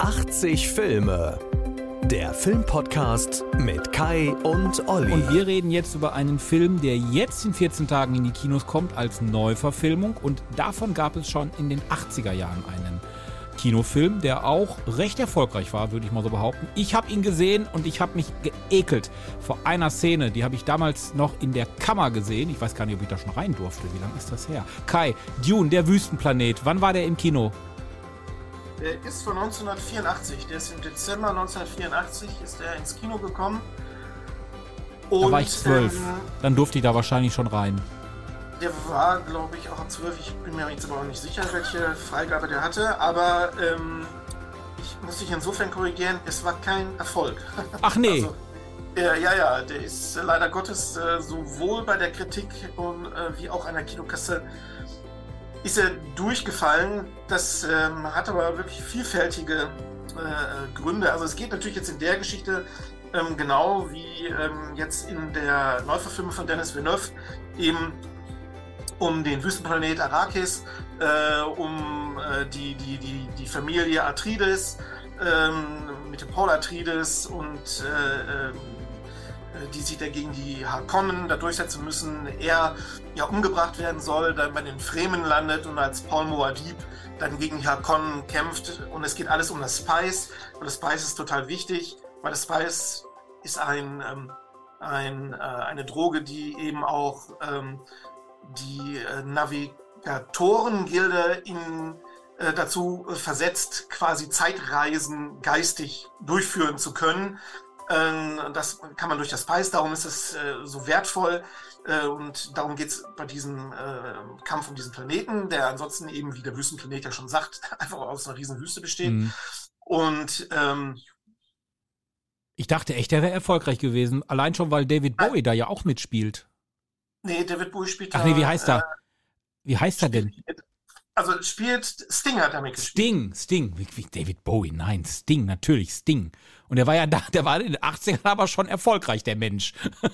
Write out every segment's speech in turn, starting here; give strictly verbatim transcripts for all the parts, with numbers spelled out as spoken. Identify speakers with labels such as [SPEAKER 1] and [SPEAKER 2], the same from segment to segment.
[SPEAKER 1] achtzig Filme. Der Filmpodcast mit Kai und Olli.
[SPEAKER 2] Und wir reden jetzt über einen Film, der jetzt in vierzehn Tagen in die Kinos kommt als Neuverfilmung. Und davon gab es schon in den achtziger Jahren einen Kinofilm, der auch recht erfolgreich war, würde ich mal so behaupten. Ich habe ihn gesehen und ich habe mich geekelt vor einer Szene. Die habe ich damals noch in der Kammer gesehen. Ich weiß gar nicht, ob ich da schon rein durfte. Wie lange ist das her? Kai, Dune, der Wüstenplanet. Wann war der im Kino?
[SPEAKER 3] Der ist von neunzehnhundertvierundachtzig. Der ist im Dezember neunzehnhundertvierundachtzig ist er ins Kino gekommen. Und,
[SPEAKER 2] da war ich zwölf. Ähm, Dann durfte ich da wahrscheinlich schon rein.
[SPEAKER 3] Der war, glaube ich, auch ab zwölf. Ich bin mir jetzt aber auch nicht sicher, welche Freigabe der hatte. Aber ähm, ich muss dich insofern korrigieren, es war kein Erfolg.
[SPEAKER 2] Ach nee.
[SPEAKER 3] Also, äh, ja, ja, der ist äh, leider Gottes äh, sowohl bei der Kritik und, äh, wie auch an der Kinokasse ist er durchgefallen. Das ähm, hat aber wirklich vielfältige äh, Gründe. Also es geht natürlich jetzt in der Geschichte ähm, genau wie ähm, jetzt in der Neuverfilmung von Denis Villeneuve eben um den Wüstenplanet Arrakis, äh, um äh, die, die, die, die Familie Atreides, ähm, mit dem Paul Atreides und äh, äh, die sich dagegen die Harkonnen da durchsetzen müssen, er ja umgebracht werden soll, dann bei den Fremen landet und als Paul Muad'Dib dann gegen die Harkonnen kämpft. Und es geht alles um das Spice. Und das Spice ist total wichtig, weil das Spice ist ein, ähm, ein, äh, eine Droge, die eben auch ähm, die äh, Navigatorengilde in, äh, dazu äh, versetzt, quasi Zeitreisen geistig durchführen zu können. Das kann man durch das Spice, darum ist es äh, so wertvoll äh, und darum geht es bei diesem äh, Kampf um diesen Planeten, der ansonsten eben, wie der Wüstenplanet ja schon sagt, einfach aus einer riesen Wüste besteht. Mhm. Und ähm,
[SPEAKER 2] ich dachte echt, der wäre erfolgreich gewesen, allein schon, weil David Bowie äh, da ja auch mitspielt.
[SPEAKER 3] Nee, David Bowie spielt da...
[SPEAKER 2] Ach nee, wie heißt er? Äh, wie heißt er denn?
[SPEAKER 3] Also spielt, Sting hat er mitgespielt.
[SPEAKER 2] Sting, Sting, wie, wie David Bowie, nein, Sting, natürlich, Sting. Und der war ja da, der war in den achtzigern aber schon erfolgreich, der Mensch.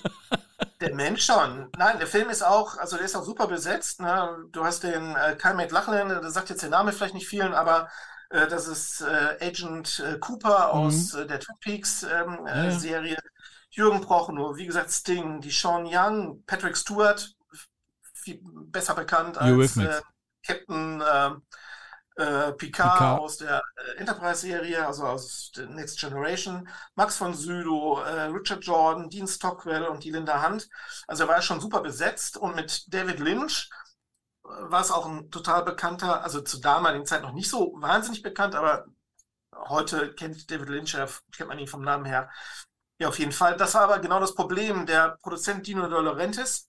[SPEAKER 3] Der Mensch schon. Nein, der Film ist auch, also der ist auch super besetzt. Ne? Du hast den äh, Kyle MacLachlan, der sagt jetzt der Name vielleicht nicht vielen, aber äh, das ist äh, Agent äh, Cooper aus mhm. äh, der Twin Peaks ähm, äh, ja. Serie. Jürgen Prochnow, wie gesagt Sting, die Sean Young, Patrick Stewart, viel besser bekannt als äh, Captain äh, äh, Picard, Picard aus der äh, Enterprise-Serie, also aus der Next Generation, Max von Sydow, äh, Richard Jordan, Dean Stockwell und die Linda Hunt. Also er war schon super besetzt und mit David Lynch äh, war es auch ein total bekannter, also zur damaligen Zeit noch nicht so wahnsinnig bekannt, aber heute kennt David Lynch, kennt man ihn vom Namen her. Ja, auf jeden Fall. Das war aber genau das Problem. Der Produzent Dino De Laurentiis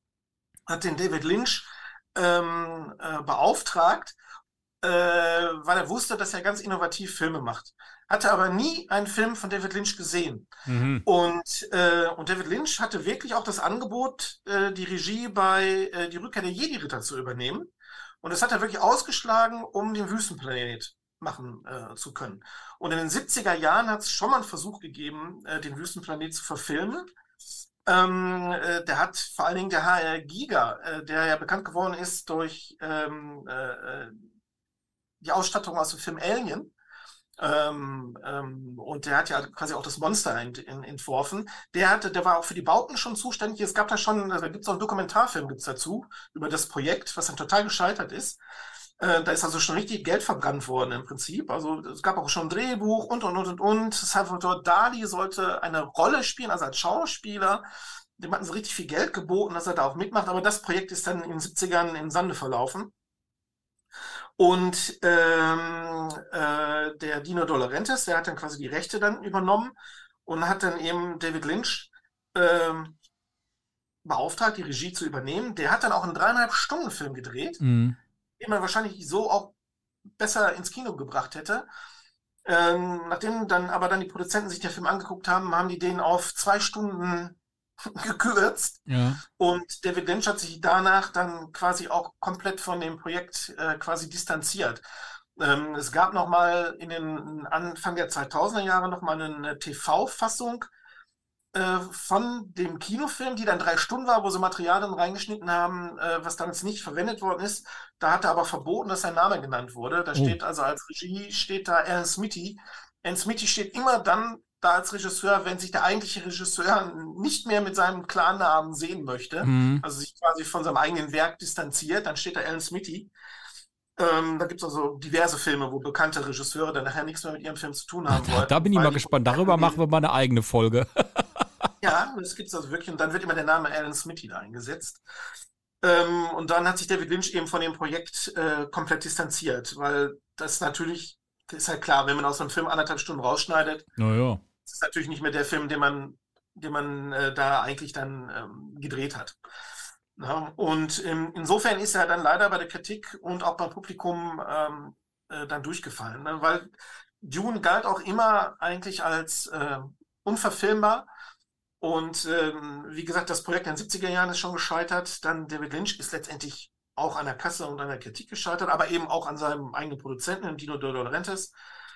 [SPEAKER 3] hat den David Lynch Ähm, äh, beauftragt, äh, weil er wusste, dass er ganz innovativ Filme macht. Hatte aber nie einen Film von David Lynch gesehen. Mhm. Und, äh, und David Lynch hatte wirklich auch das Angebot, äh, die Regie bei äh, Die Rückkehr der Jedi-Ritter zu übernehmen. Und das hat er wirklich ausgeschlagen, um den Wüstenplanet machen äh, zu können. Und in den siebziger Jahren hat es schon mal einen Versuch gegeben, äh, den Wüstenplanet zu verfilmen. Ähm, äh, der hat vor allen Dingen der H R Giger, äh, der ja bekannt geworden ist durch ähm, äh, die Ausstattung aus dem Film Alien. Ähm, ähm, und der hat ja quasi auch das Monster ent, ent, entworfen. Der hatte, der war auch für die Bauten schon zuständig. Es gab da schon, da gibt es auch einen Dokumentarfilm gibt's dazu, über das Projekt, was dann total gescheitert ist. Äh, da ist also schon richtig Geld verbrannt worden im Prinzip. Also es gab auch schon ein Drehbuch und, und, und, und, und. Salvador Dali sollte eine Rolle spielen, also als Schauspieler. Dem hatten sie richtig viel Geld geboten, dass er da auch mitmacht. Aber das Projekt ist dann in den siebzigern im Sande verlaufen. Und ähm, äh, der Dino De Laurentiis, der hat dann quasi die Rechte dann übernommen und hat dann eben David Lynch ähm, beauftragt, die Regie zu übernehmen. Der hat dann auch einen dreieinhalb Stunden Film gedreht. Mhm. Den man wahrscheinlich so auch besser ins Kino gebracht hätte. Ähm, nachdem dann aber dann die Produzenten sich den Film angeguckt haben, haben die den auf zwei Stunden gekürzt. Ja. Und David Lynch hat sich danach dann quasi auch komplett von dem Projekt äh, quasi distanziert. Ähm, es gab noch mal in den Anfang der zweitausender Jahre noch mal eine T V-Fassung äh, von dem Kinofilm, die dann drei Stunden war, wo sie Material dann reingeschnitten haben, äh, was damals nicht verwendet worden ist. Da hat er aber verboten, dass sein Name genannt wurde. Da
[SPEAKER 2] Oh.
[SPEAKER 3] steht also als Regie, steht da Alan Smithy. Alan Smithy steht immer dann da als Regisseur, wenn sich der eigentliche Regisseur nicht mehr mit seinem Klarnamen sehen möchte,
[SPEAKER 2] Mhm.
[SPEAKER 3] also sich quasi von seinem eigenen Werk distanziert, dann steht da Alan Smithy. Ähm, da gibt es also diverse Filme, wo bekannte Regisseure dann nachher nichts mehr mit ihrem Film zu tun haben
[SPEAKER 2] Da,
[SPEAKER 3] wollten.
[SPEAKER 2] da bin ich
[SPEAKER 3] weil
[SPEAKER 2] mal
[SPEAKER 3] die-
[SPEAKER 2] gespannt. Darüber machen wir mal eine eigene Folge.
[SPEAKER 3] Ja, das gibt es also wirklich. Und dann wird immer der Name Alan Smithy da eingesetzt. Ähm, und dann hat sich David Lynch eben von dem Projekt äh, komplett distanziert, weil das natürlich, das ist halt klar, wenn man aus einem Film anderthalb Stunden rausschneidet,
[SPEAKER 2] Naja.
[SPEAKER 3] das ist natürlich nicht mehr der Film, den man, den man äh, da eigentlich dann ähm, gedreht hat. Ja, und ähm, insofern ist er dann leider bei der Kritik und auch beim Publikum ähm, äh, dann durchgefallen, ne? Weil Dune galt auch immer eigentlich als äh, unverfilmbar. Und ähm, wie gesagt, das Projekt in den siebziger Jahren ist schon gescheitert. Dann David Lynch ist letztendlich auch an der Kasse und an der Kritik gescheitert, aber eben auch an seinem eigenen Produzenten, Dino De Laurentiis.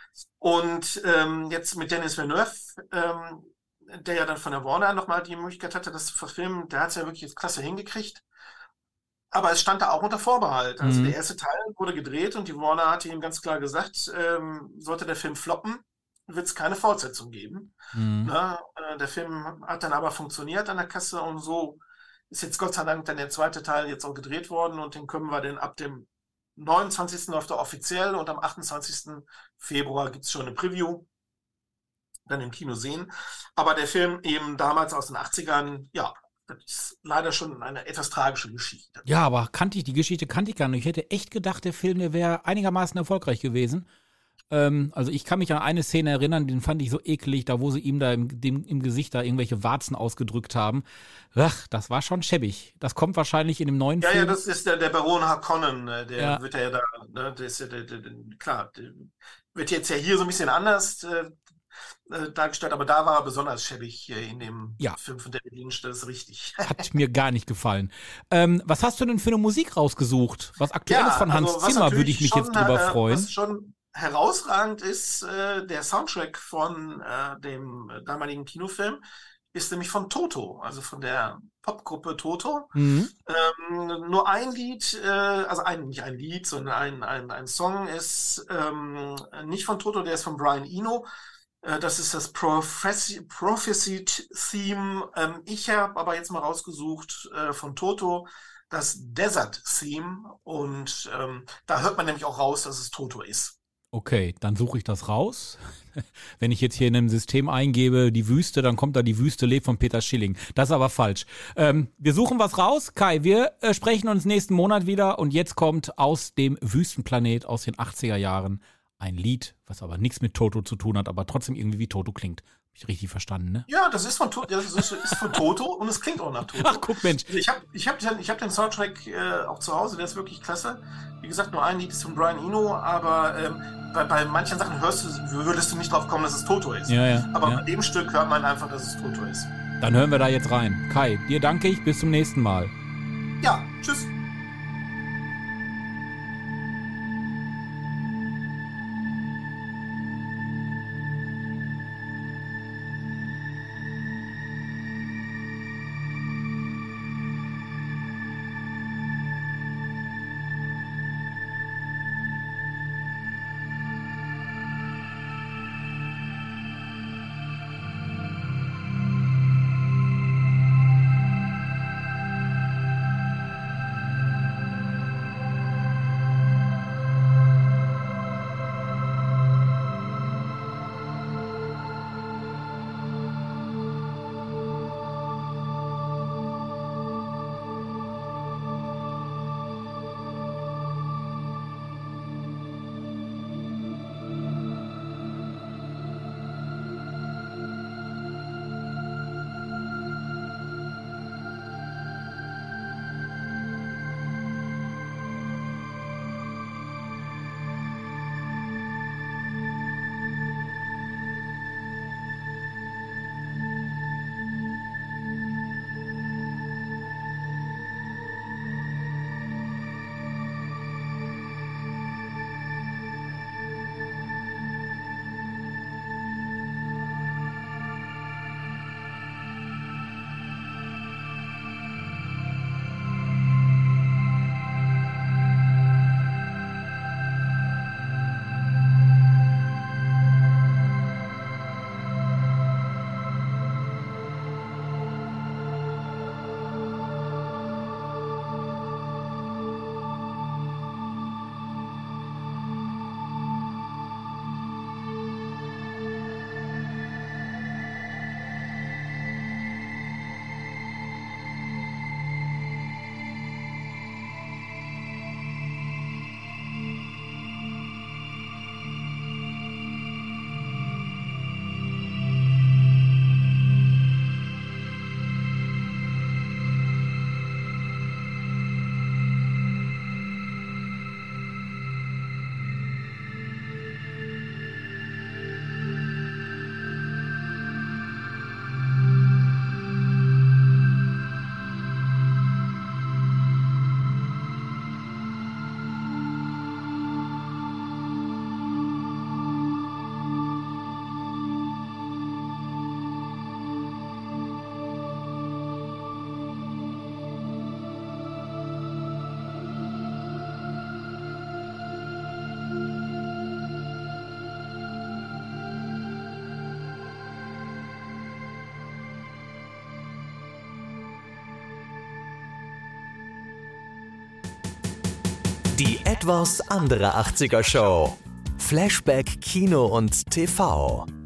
[SPEAKER 3] Und ähm, jetzt mit Denis Villeneuve, ähm, der ja dann von der Warner nochmal die Möglichkeit hatte, das zu verfilmen, der hat es ja wirklich jetzt klasse hingekriegt. Aber es stand da auch unter Vorbehalt. Also
[SPEAKER 2] Mhm.
[SPEAKER 3] der erste Teil wurde gedreht und die Warner hatte ihm ganz klar gesagt, ähm, sollte der Film floppen, wird es keine Fortsetzung geben.
[SPEAKER 2] Mhm.
[SPEAKER 3] Na, äh, der Film hat dann aber funktioniert an der Kasse und so ist jetzt Gott sei Dank dann der zweite Teil jetzt auch gedreht worden und den können wir dann ab dem neunundzwanzigsten läuft er offiziell und am achtundzwanzigsten Februar gibt es schon eine Preview, dann im Kino sehen. Aber der Film eben damals aus den achtzigern, ja, das ist leider schon eine etwas tragische Geschichte.
[SPEAKER 2] Ja, aber kannte ich, die Geschichte kannte ich gar nicht. Ich hätte echt gedacht, der Film, der wäre einigermaßen erfolgreich gewesen. Ähm, also ich kann mich an eine Szene erinnern, den fand ich so eklig, da wo sie ihm da im, dem, im Gesicht da irgendwelche Warzen ausgedrückt haben. Ach, das war schon schäbig. Das kommt wahrscheinlich in dem neuen
[SPEAKER 3] Ja,
[SPEAKER 2] Film.
[SPEAKER 3] ja, das ist der, der Baron Harkonnen, äh, der
[SPEAKER 2] Ja.
[SPEAKER 3] wird ja da, ne, der ist ja, der, der, der, klar, der wird jetzt ja hier so ein bisschen anders äh, äh, dargestellt, aber da war er besonders schäbig äh, in dem
[SPEAKER 2] Ja.
[SPEAKER 3] Film von David Lynch, das ist richtig.
[SPEAKER 2] Hat mir gar nicht gefallen. Ähm, was hast du denn für eine Musik rausgesucht? Was Aktuelles von Hans
[SPEAKER 3] also was
[SPEAKER 2] Zimmer würde
[SPEAKER 3] natürlich
[SPEAKER 2] ich mich
[SPEAKER 3] schon,
[SPEAKER 2] jetzt drüber
[SPEAKER 3] äh,
[SPEAKER 2] freuen.
[SPEAKER 3] Was schon herausragend ist, äh, der Soundtrack von äh, dem damaligen Kinofilm ist nämlich von Toto, also von der Popgruppe Toto.
[SPEAKER 2] Mhm.
[SPEAKER 3] Ähm, nur ein Lied, äh, also ein, nicht ein Lied, sondern ein, ein, ein Song ist ähm, nicht von Toto, der ist von Brian Eno. Äh, das ist das Prophecy, Prophecy Theme. Ähm, ich habe aber jetzt mal rausgesucht äh, von Toto das Desert Theme und ähm, da hört man nämlich auch raus, dass es Toto ist.
[SPEAKER 2] Okay, dann suche ich das raus. Wenn ich jetzt hier in einem System eingebe, die Wüste, dann kommt da die Wüste lebt von Peter Schilling. Das ist aber falsch. Ähm, wir suchen was raus. Kai, wir äh, sprechen uns nächsten Monat wieder und jetzt kommt aus dem Wüstenplanet aus den achtziger Jahren ein Lied, was aber nichts mit Toto zu tun hat, aber trotzdem irgendwie wie Toto klingt. Hab ich richtig verstanden, ne?
[SPEAKER 3] Ja, das ist von, to das ist, ist von Toto und es klingt auch nach Toto.
[SPEAKER 2] Ach, guck, Mensch.
[SPEAKER 3] Ich habe ich hab den, ich hab den Soundtrack äh, auch zu Hause, der ist wirklich klasse. Wie gesagt, nur ein Lied ist von Brian Eno, aber ähm, bei, bei manchen Sachen hörst du, würdest du nicht drauf kommen, dass es Toto ist.
[SPEAKER 2] Ja, ja.
[SPEAKER 3] Aber
[SPEAKER 2] ja.
[SPEAKER 3] bei dem Stück hört man einfach, dass es Toto ist.
[SPEAKER 2] Dann hören wir da jetzt rein. Kai, dir danke ich. Bis zum nächsten Mal.
[SPEAKER 3] Ja, tschüss.
[SPEAKER 1] Die etwas andere achtziger Show. Flashback Kino und T V.